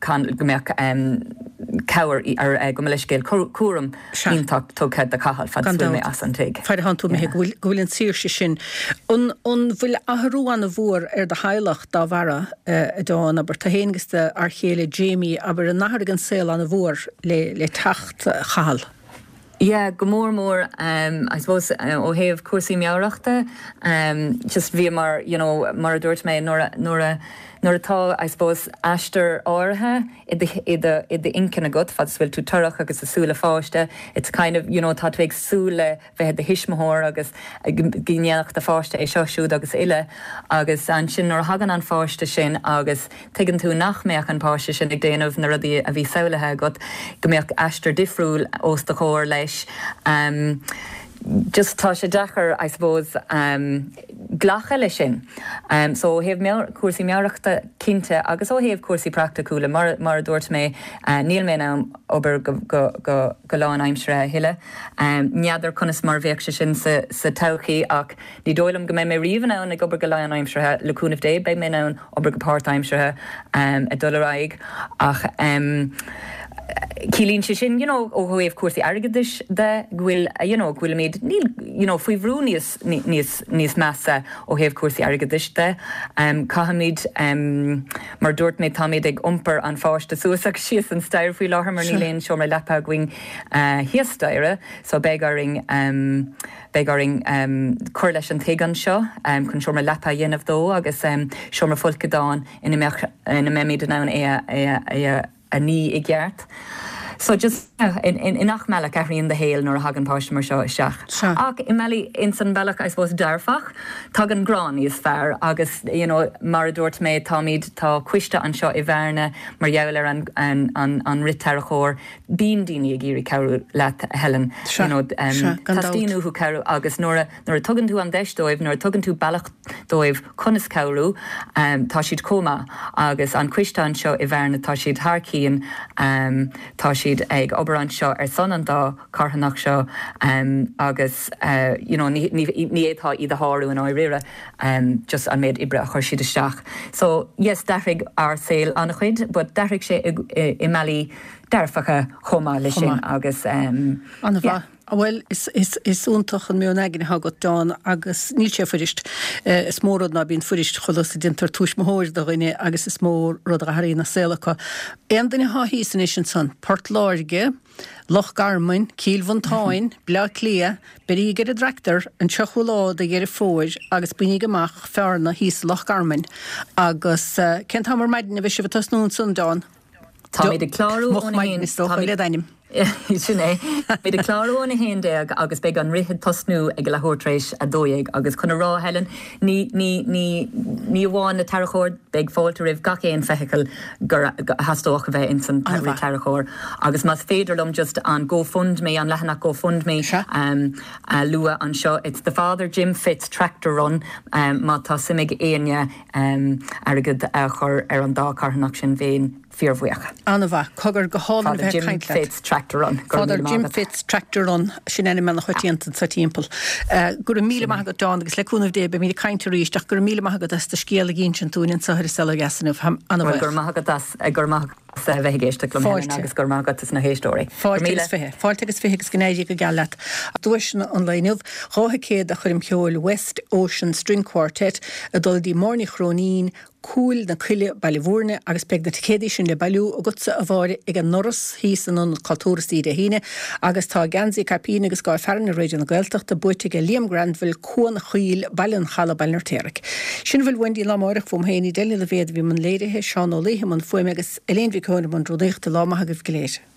[SPEAKER 6] cabhar ar go leiscéil cuaram ionach tócad de cahall fad mé as an teig.
[SPEAKER 1] Feidir han tú mé gohfuiln síirse sin. On bhfuil athróán a bhór ar de heilech dá bhara Adán aber tá héangaste ar chéile Jamie aber an nachar an saoil an a bhór le tacht chahall.
[SPEAKER 6] Yeah, go mór I suppose ó héamh cuasaí meabhreachta just bhí mar mar a dúirt mé nuair atá I suppose aistear áirithe i de incin a gut fad bhfuil tú tuireach agus asúla fáiste it's kind of tá tú ag súla bheith de hisismthór agus gníanaach de fáiste é seo siúd agus ile agus an sin nuair hagan an fáiste sin agus tuigann tú nachméach an páiste sin ag déanamh na rudí a bhí saoilethe gut go mbeadh aistear difriúil os de chóir leis just tá sé dechar, I suppose, glacha lei sin. So hef cuasaí mearachta cinte agus ó hef cuasaí practicúla mar dúirt mé níl mé am obair go láin aimsre hiile. Neadar conas mar bhéic se sin sa tauchaí ach ní dóilm go mé mé riomhan ann ag obair go láin aimsrethe le cúnamh dé beidh mé ann obair go páirt aimsrethe a dul raig ach Cilín se sin, ó chuéh cuasaí airgeadis de ghfuil méid níl faoi bhrú níos measa ó héh cuasaí airgeadis de. Cahamid mar dúirt méid táid ag iompar an fáiste suasach sios an stair faoi láthair mar níléon seo mar lepa going hiastaire, so begaring chuir leis an tégan seo chun seo mar lepa dhéanamh dó agus seo mar fulcadáin ina méid an ann a ní I gceart. So just in nach meach aithríonn de héal nuair a hagan páiste mar seo isteach. Ach I meí in san bhealach I suppose dearfach, tug an grán níos fearr agus mar a dúirt méid táid tá cuiste an seo I bherne mar dheall an ritar a chóir bíon daoine ag géirí ceú leat Helen. Tastíú chu ceú agus nuair a tugann tú an deisdóibh nuair a tugann tú bailach dóibh chunas ceú tá siad cóma agus an cuiste an seo I bherne tá siad thcíín tá siad ag obair an seo san an dá carthanach seo agus ní étá iad a háú an áirire just an méid ibre a chuir siad isteach. So yes, deirigh ar saoil annach chuid, but deirigh sé I meí dearfacha chomá lei sin agus
[SPEAKER 1] Anna Well, is úntaach an mé agin ha go dáin agus níl sé furist is mórrad na bín furist cholas dintar túis móir do rinne agus is mór rud a haí na sélacha. Endan ha hí san is san Port Láirge, Loch Garmain, Cíl van Táin, Bla Clia, beríger a drektar an tsechulád a géir fóir agus bunig amach fearna hís Loch Garmain agus Kent hamar meidin a bhí tas nún san dáin.
[SPEAKER 6] Tá mé de chlárú
[SPEAKER 1] óna héin le dainim.
[SPEAKER 6] Sinné, Bhí de chláróna héindeag agus beag an rithid tosnú ag le hórtrééis a dóig agus chuna rá Helen ní bháin na tarachóir beag fáilte rih gacéon fehicail gur hastóach a bheith in san tarachóir agus mas féidirlumm just an GoFundMe an lehanach GoFundMe lua an seo. It's the Father Jim Fitz Tractor Run má tá simig éine agad chur ar an dá carthanach sin bhéin fearmhuiach.
[SPEAKER 1] Anna bha, cogur go hálan bheith
[SPEAKER 6] Jim Fitz Tractor Run.
[SPEAKER 1] Father Jim Fitz Tractor Run sin enna mena chutíantan sa timppel. Gur a míle maigad dáin agus leúnmh dé be mí caiinte ríisteach gur míle maigad as de scéala ginn sin túinn sa sela gasanmh anna bh.
[SPEAKER 6] Gur maigad gur maigad sa bheitgéiste glumhéin agus gur maigad is na héistóí.
[SPEAKER 1] Fáilte agus figus gnéidir go galat. Dúisina an leinmh rátha céad a chuirim ceol West Ocean String Quartet a dul dí mórna chrónín cúil na chuile bailhúrne agus peg na cédí sin le bailú a gutsa a bháir ag an noras híos an cultúrasí de híine agus tá gansaí capín agus gá fearna réidir na Gaeltacht a buite go Liam Granville cuan chuil bailin chala bailnar téirec. Sin bhfuil Wendy Lamarach fóm héine déile le bhéad bhí man léirithe Seán Ó Léham an fuim agus Elaine Vicone man rodéachta lámathagah goléir.